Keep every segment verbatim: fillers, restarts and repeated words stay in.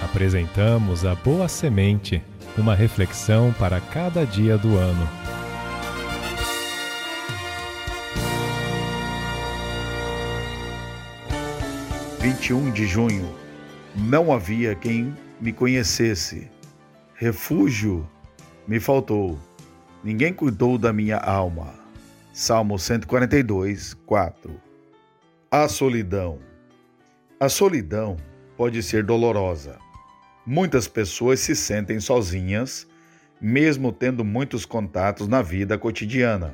Apresentamos a Boa Semente, uma reflexão para cada dia do ano. vinte e um de junho. Não havia quem me conhecesse. Refúgio me faltou. Ninguém cuidou da minha alma. Salmo cento e quarenta e dois, quatro. A solidão. A solidão pode ser dolorosa. Muitas pessoas se sentem sozinhas, mesmo tendo muitos contatos na vida cotidiana,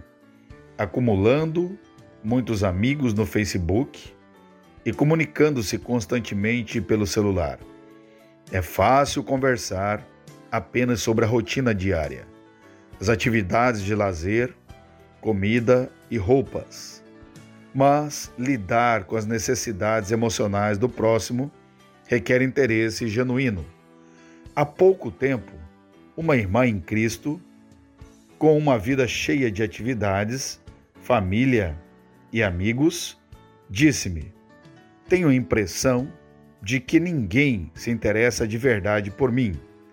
acumulando muitos amigos no Facebook e comunicando-se constantemente pelo celular. É fácil conversar apenas sobre a rotina diária, as atividades de lazer, comida e roupas. Mas lidar com as necessidades emocionais do próximo requer interesse genuíno. Há pouco tempo, uma irmã em Cristo, com uma vida cheia de atividades, família e amigos, disse-me: tenho a impressão de que ninguém se interessa de verdade por mim.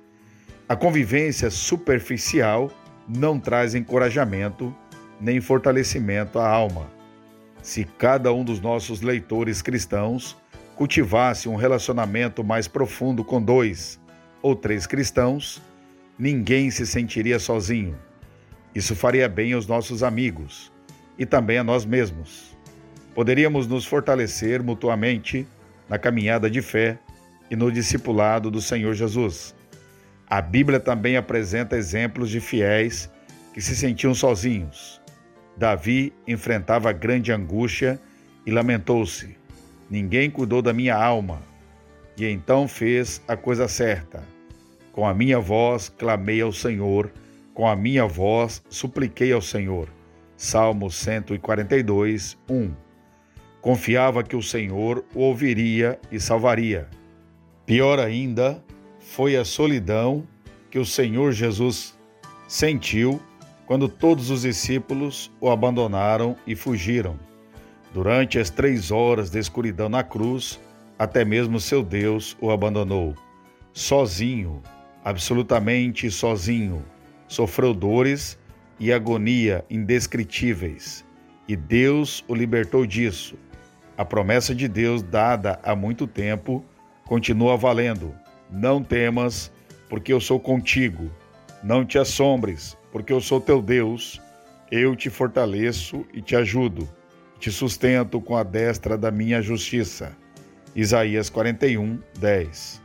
A convivência superficial não traz encorajamento nem fortalecimento à alma. Se cada um dos nossos leitores cristãos cultivasse um relacionamento mais profundo com dois ou três cristãos, ninguém se sentiria sozinho. Isso faria bem aos nossos amigos e também a nós mesmos. Poderíamos nos fortalecer mutuamente na caminhada de fé e no discipulado do Senhor Jesus. A Bíblia também apresenta exemplos de fiéis que se sentiam sozinhos. Davi enfrentava grande angústia e lamentou-se: ninguém cuidou da minha alma. E então fez a coisa certa. Com a minha voz clamei ao Senhor, com a minha voz supliquei ao Senhor. Salmo cento e quarenta e dois, um. Confiava que o Senhor o ouviria e salvaria. Pior ainda, foi a solidão que o Senhor Jesus sentiu quando todos os discípulos o abandonaram e fugiram. Durante as três horas de escuridão na cruz, até mesmo seu Deus o abandonou. Sozinho, absolutamente sozinho, sofreu dores e agonia indescritíveis, e Deus o libertou disso. A promessa de Deus dada há muito tempo continua valendo. Não temas, porque eu sou contigo. Não te assombres, porque eu sou teu Deus. Eu te fortaleço e te ajudo. Te sustento com a destra da minha justiça. Isaías quarenta e um, dez.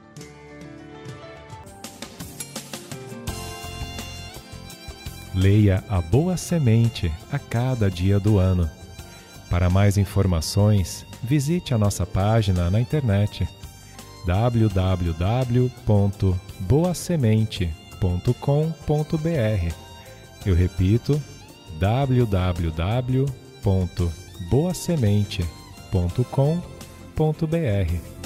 Leia a Boa Semente a cada dia do ano. Para mais informações, visite a nossa página na internet w w w ponto boa semente ponto com ponto b r. Eu repito, w w w ponto boa semente ponto com ponto b r.